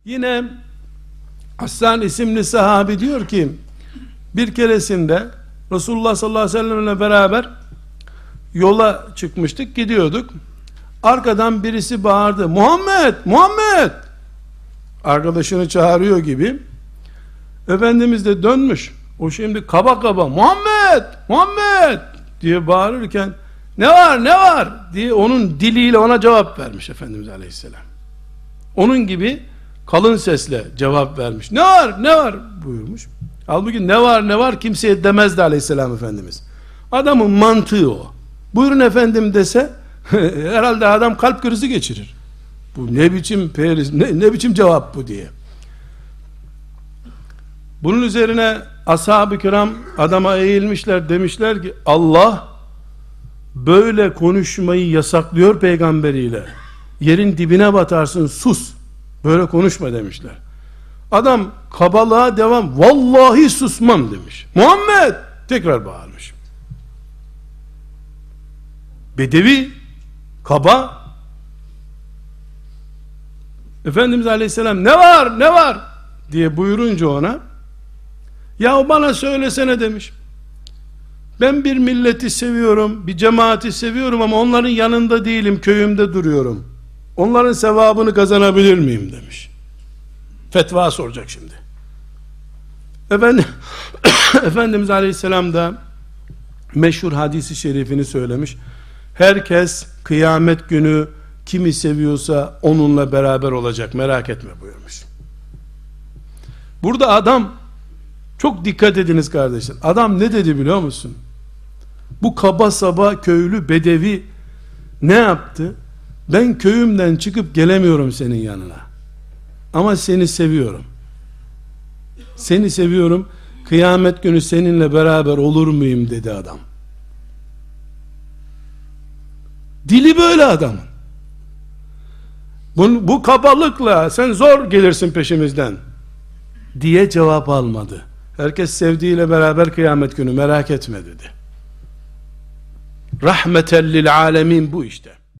Yine Hassan isimli sahabi diyor ki, bir keresinde Resulullah sallallahu aleyhi ve sellemle beraber yola çıkmıştık, gidiyorduk. Arkadan birisi bağırdı, Muhammed, Muhammed! Arkadaşını çağırıyor gibi. Efendimiz de dönmüş. O şimdi kaba kaba, Muhammed, Muhammed diye bağırırken, ne var, ne var diye onun diliyle ona cevap vermiş Efendimiz aleyhisselam. Onun gibi kalın sesle cevap vermiş. Ne var, ne var buyurmuş. Halbuki ne var, ne var kimseye demezdi aleyhisselam Efendimiz. Adamın mantığı o. Buyurun efendim dese herhalde adam kalp krizi geçirir. Bu ne biçim periz, ne biçim cevap bu diye. Bunun üzerine ashab-ı kiram adama eğilmişler, demişler ki Allah böyle konuşmayı yasaklıyor peygamberiyle. Yerin dibine batarsın, sus. Böyle konuşma demişler. Adam kabalığa devam, vallahi susmam demiş. Muhammed tekrar bağırmış. Bedevi, kaba. Efendimiz aleyhisselam ne var, ne var diye buyurunca ona, ya bana söylesene demiş. Ben bir milleti seviyorum, bir cemaati seviyorum ama onların yanında değilim, köyümde duruyorum. Onların sevabını kazanabilir miyim demiş. Fetva soracak şimdi. Efendimiz aleyhisselam da meşhur hadisi şerifini söylemiş. Herkes kıyamet günü kimi seviyorsa onunla beraber olacak, merak etme buyurmuş. Burada adam, çok dikkat ediniz kardeşler, adam ne dedi biliyor musun? Bu kaba saba köylü bedevi ne yaptı? Ben köyümden çıkıp gelemiyorum senin yanına ama seni seviyorum, seni seviyorum, kıyamet günü seninle beraber olur muyum dedi adam. Dili böyle adamın. Bu kabalıkla sen zor gelirsin peşimizden diye cevap almadı. Herkes sevdiğiyle beraber kıyamet günü, merak etme dedi. Rahmeten lil alemin bu işte.